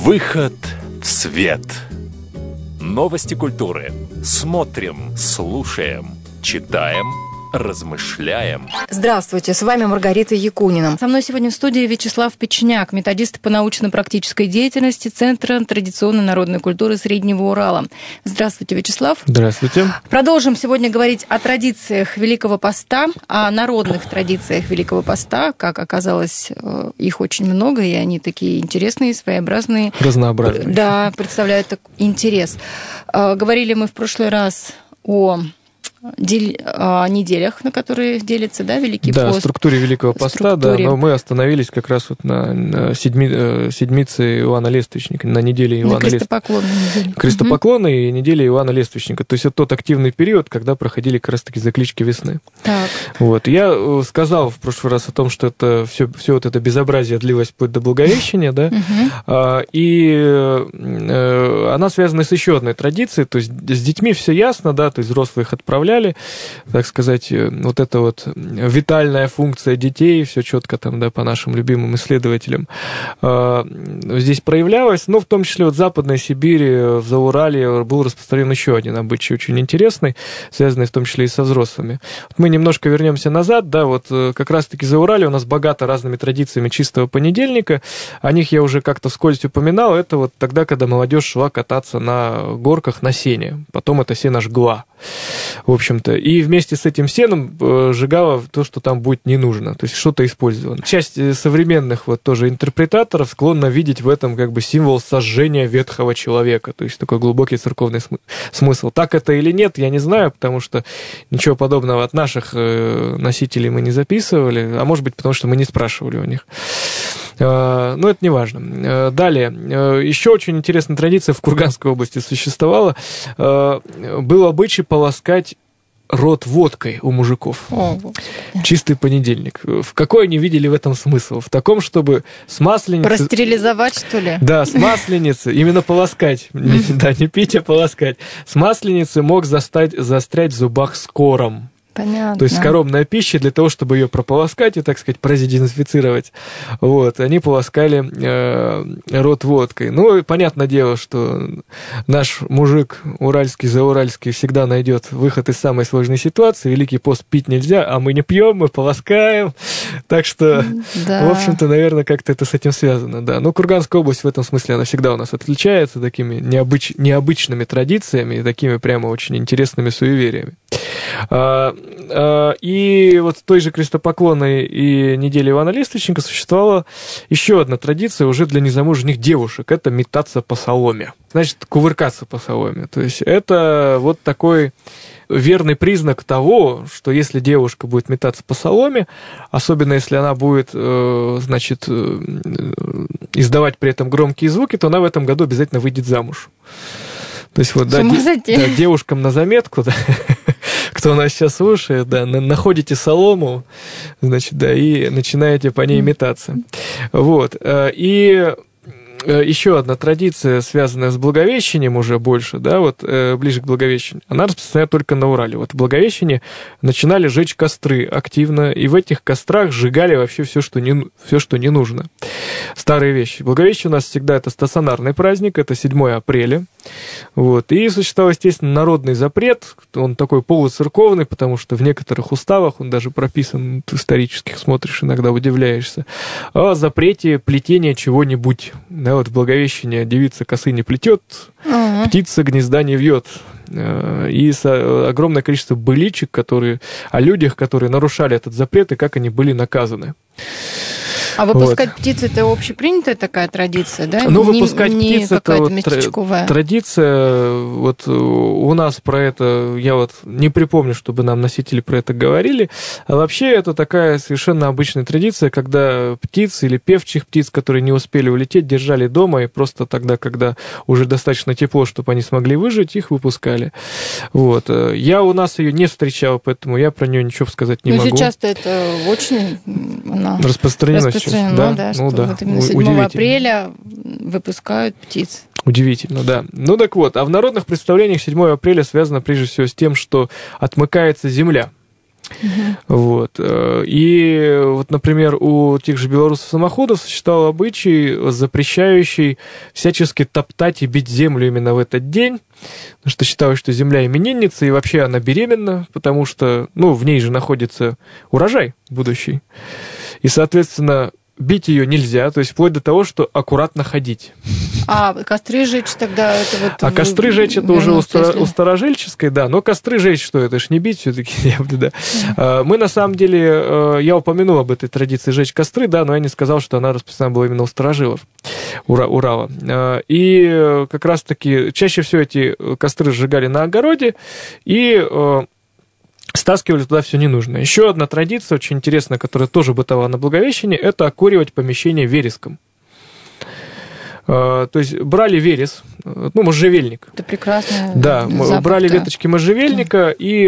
Выход в свет. Новости культуры. Смотрим, слушаем, читаем, размышляем. Здравствуйте, с вами Маргарита Якунина. Со мной сегодня в студии Вячеслав Печеняк, методист по научно-практической деятельности Центра традиционной народной культуры Среднего Урала. Здравствуйте, Вячеслав. Здравствуйте. Продолжим сегодня говорить о традициях Великого Поста, о народных традициях Великого Поста. Как оказалось, их очень много, и они такие интересные, своеобразные. Разнообразные. Да, представляют такой интерес. Говорили мы в прошлый раз о неделях, на которые делится, да, Великий пост. Да, структуре Великого Поста, да, но мы остановились как раз вот на седмице Иоанна Лествичника, на неделе Иоанна Крестопоклонной и неделе Иоанна Лествичника. То есть это тот активный период, когда проходили как раз-таки заклички весны. Так. Вот. Я сказал в прошлый раз о том, что это все вот это безобразие длилось вплоть до Благовещения, да, и она связана с еще одной традицией, то есть с детьми все ясно, да, то есть взрослые их отправляли, так сказать, вот эта вот витальная функция детей, все четко там, да, по нашим любимым исследователям здесь проявлялась, но в том числе вот в Западной Сибири, в Зауралье был распространен еще один обычай очень интересный, связанный в том числе и со взрослыми. Вот мы немножко вернемся назад, да, вот как раз-таки Зауралье у нас богато разными традициями чистого понедельника, о них я уже как-то вскользь упоминал, это вот тогда, когда молодежь шла кататься на горках на сене, потом это сено жгла, в общем-то, и вместе с этим сеном сжигала то, что там будет не нужно, то есть что-то использовано. Часть современных вот тоже интерпретаторов склонна видеть в этом как бы символ сожжения ветхого человека, то есть такой глубокий церковный смысл. Так это или нет, я не знаю, потому что ничего подобного от наших носителей мы не записывали, а может быть, потому что мы не спрашивали у них. Но это не важно. Далее. Еще очень интересная традиция в Курганской области существовала. Был обычай полоскать рот водкой у мужиков. Чистый понедельник. В какой они видели в этом смысл? В таком, чтобы с масленицы... Простерилизовать, что ли? Да, с масленицы, именно полоскать. Да, не пить, а полоскать. С масленицы мог застрять в зубах с кором. Понятно. То есть коробная пища, для того, чтобы ее прополоскать и, так сказать, продезинфицировать. Вот, они полоскали рот водкой. Ну, и понятное дело, что наш мужик уральский, зауральский всегда найдет выход из самой сложной ситуации. Великий пост пить нельзя, а мы не пьем, мы полоскаем. Так что, да. В общем-то, наверное, как-то это с этим связано. Да. Но Курганская область в этом смысле, она всегда у нас отличается такими необычными традициями и такими прямо очень интересными суевериями. И вот в той же крестопоклонной и неделе Иоанна Лествичника существовала еще одна традиция уже для незамужних девушек. Это метаться по соломе. Значит, кувыркаться по соломе. То есть это вот такой верный признак того, что если девушка будет метаться по соломе, особенно если она будет, значит, издавать при этом громкие звуки, то она в этом году обязательно выйдет замуж. То есть вот, да, девушкам на заметку, да, кто нас сейчас слушает, да, находите солому, значит, да, и начинаете по ней метаться. Вот. И еще одна традиция, связанная с Благовещением уже больше, да, вот ближе к Благовещению, она распространяется только на Урале. Вот в Благовещении начинали жечь костры активно, и в этих кострах сжигали вообще все, что не нужно. Старые вещи. Благовещение у нас всегда это стационарный праздник, это 7 апреля. Вот. И существовал, естественно, народный запрет, он такой полуцерковный, потому что в некоторых уставах, он даже прописан, ты исторических смотришь, иногда удивляешься, о запрете плетения чего-нибудь. Да, вот в Благовещение девица косы не плетет, птица гнезда не вьет. И огромное количество быличек, о людях, которые нарушали этот запрет, и как они были наказаны. А выпускать птиц – это общепринятая такая традиция, да? Ну, выпускать птиц – это вот местечковая традиция. Вот у нас про это, я вот не припомню, чтобы нам носители про это говорили. А вообще это такая совершенно обычная традиция, когда птиц или певчих птиц, которые не успели улететь, держали дома, и просто тогда, когда уже достаточно тепло, чтобы они смогли выжить, их выпускали. Вот. Я у нас ее не встречал, поэтому я про нее ничего сказать не могу. Ну, сейчас-то это очень распространено. Да, что вот именно 7 апреля выпускают птиц. Удивительно, да. Ну так вот, а в народных представлениях 7 апреля связано прежде всего с тем, что отмыкается земля. Вот. И вот, например, у тех же белорусов-самоходов существовал обычай, запрещающий всячески топтать и бить землю именно в этот день, потому что считалось, что земля именинница, и вообще она беременна, потому что, в ней же находится урожай будущий. И, соответственно, бить ее нельзя, то есть вплоть до того, что аккуратно ходить. А костры жечь тогда это вот... А костры жечь это уже у старожильческой, да, но костры жечь что, это ж не бить все-таки, да. Мы на самом деле, я упомянул об этой традиции жечь костры, да, но я не сказал, что она распространена была именно у старожилов Урала. И как раз-таки чаще всего эти костры сжигали на огороде, и стаскивали туда все ненужное. Еще одна традиция, очень интересная, которая тоже бытовала на Благовещение, это окуривать помещение вереском. То есть брали верес, можжевельник. Это прекрасно. Да, брали веточки можжевельника и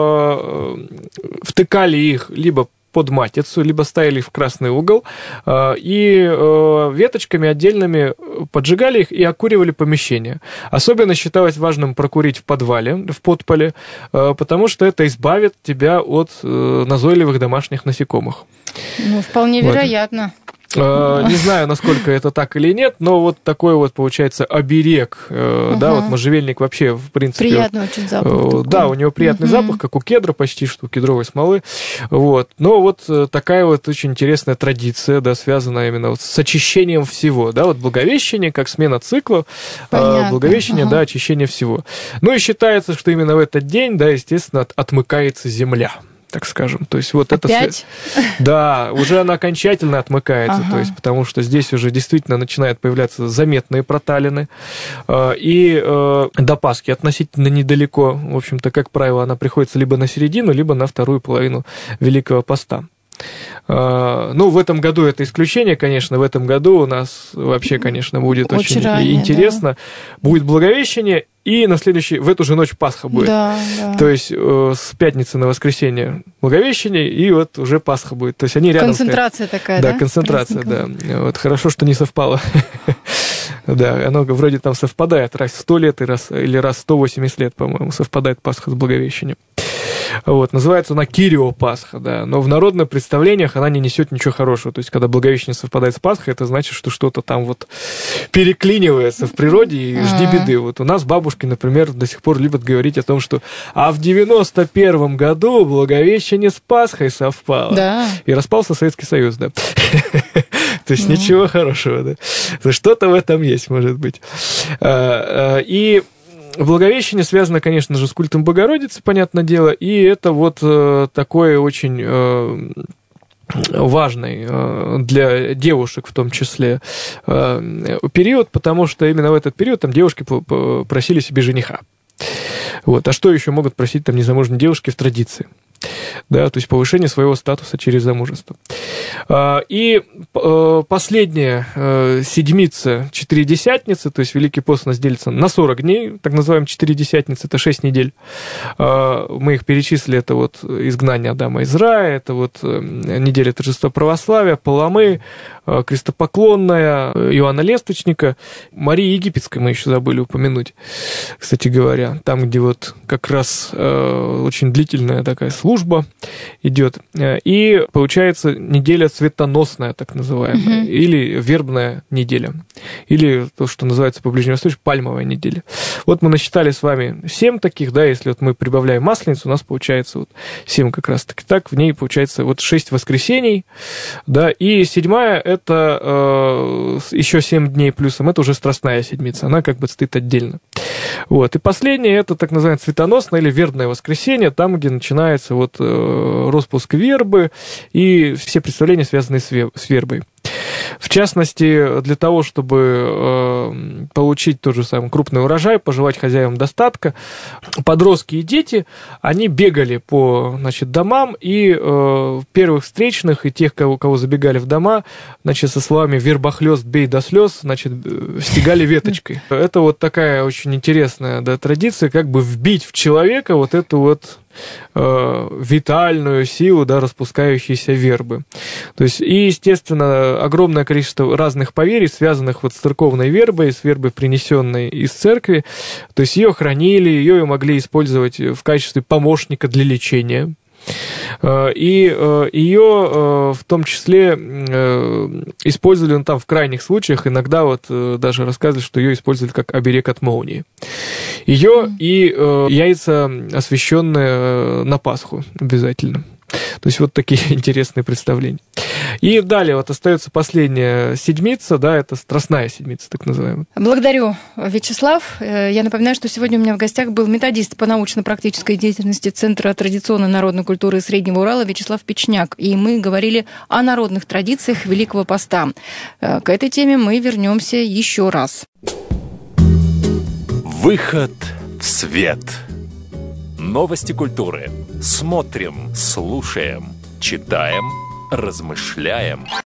втыкали их либо под матицу, либо ставили их в красный угол, и веточками отдельными поджигали их и окуривали помещение. Особенно считалось важным прокурить в подвале, в подполе, потому что это избавит тебя от назойливых домашних насекомых. Вполне вероятно. Не знаю, насколько это так или нет, но вот такой вот, получается, оберег. Да, вот можжевельник вообще, в принципе... Приятный очень запах. Да, у него приятный запах, как у кедра почти, что у кедровой смолы. Вот. Но вот такая вот очень интересная традиция, да, связанная именно вот с очищением всего. Да, вот Благовещение, как смена цикла, Благовещение, да, очищение всего. Ну и считается, что именно в этот день, да, естественно, отмыкается земля, так скажем. То есть вот опять? Это... Да, уже она окончательно отмыкается, то есть, потому что здесь уже действительно начинают появляться заметные проталины. И до Пасхи относительно недалеко, в общем-то, как правило, она приходится либо на середину, либо на вторую половину Великого Поста. В этом году это исключение, конечно, в этом году у нас вообще, конечно, будет очень ранее, интересно. Да. Будет Благовещение, и на в эту же ночь Пасха будет. Да. То есть с пятницы на воскресенье Благовещение, и вот уже Пасха будет. То есть они рядом концентрация стоят. Такая, да? Да, концентрация, да. Вот хорошо, что не совпало. Да, оно вроде там совпадает раз в 100 лет или раз в 180 лет, по-моему, совпадает Пасха с Благовещением. Вот, называется она Кирио Пасха, да, но в народных представлениях она не несет ничего хорошего. То есть, когда Благовещение совпадает с Пасхой, это значит, что что-то там вот переклинивается в природе, и жди беды. Вот у нас бабушки, например, до сих пор любят говорить о том, что в 91-м году Благовещение с Пасхой совпало. Да. И распался Советский Союз, да. То есть, ничего хорошего, да. Что-то в этом есть, может быть. И Благовещение связано, конечно же, с культом Богородицы, понятное дело, и это вот такой очень важный для девушек в том числе период, потому что именно в этот период там девушки просили себе жениха. Вот. А что еще могут просить там незамужние девушки в традиции? Да, то есть повышение своего статуса через замужество. И последняя седмица Четыредесятницы, то есть Великий пост у нас делится на 40 дней, так называемые Четыредесятницы, это 6 недель. Мы их перечислили, это вот изгнание Адама из рая, это вот неделя торжества православия, Паламы, крестопоклонная, Иоанна Лествичника, Марии Египетской мы еще забыли упомянуть, кстати говоря, там, где вот как раз очень длительная такая служба идет. И получается неделя светоносная, так называемая, или вербная неделя, или то, что называется по ближневосточному пальмовая неделя. Вот мы насчитали с вами 7 таких, да, если вот мы прибавляем Масленицу, у нас получается вот 7 как раз-таки так, в ней получается вот 6 воскресений, да, и 7-я это еще 7 дней плюсом, это уже Страстная седмица, она как бы стоит отдельно. Вот. И последнее это так называемое светоносное или вербное воскресенье, там, где начинается вот распуск вербы и все представления, связанные с вербой. В частности, для того, чтобы получить тот же самый крупный урожай, пожелать хозяевам достатка, подростки и дети, они бегали по, значит, домам, и первых встречных, и тех, кого забегали в дома, значит, со словами «вербохлёст, бей до слез», значит, стегали веточкой. Это вот такая очень интересная, да, традиция, как бы вбить в человека вот эту вот витальную силу, да, распускающейся вербы. То есть, и, естественно, огромное количество разных поверий, связанных вот с церковной вербой, с вербой, принесенной из церкви. То есть, ее хранили, ее могли использовать в качестве помощника для лечения. И ее в том числе использовали там в крайних случаях, иногда вот даже рассказывали, что ее использовали как оберег от молнии. Ее и яйца, освященные на Пасху обязательно. То есть вот такие интересные представления. И далее вот остается последняя седмица, да, это Страстная седмица, так называемая. Благодарю, Вячеслав. Я напоминаю, что сегодня у меня в гостях был методист по научно-практической деятельности Центра традиционной народной культуры Среднего Урала Вячеслав Печняк. И мы говорили о народных традициях Великого Поста. К этой теме мы вернемся еще раз. Выход в свет. Новости культуры. Смотрим, слушаем, читаем, размышляем.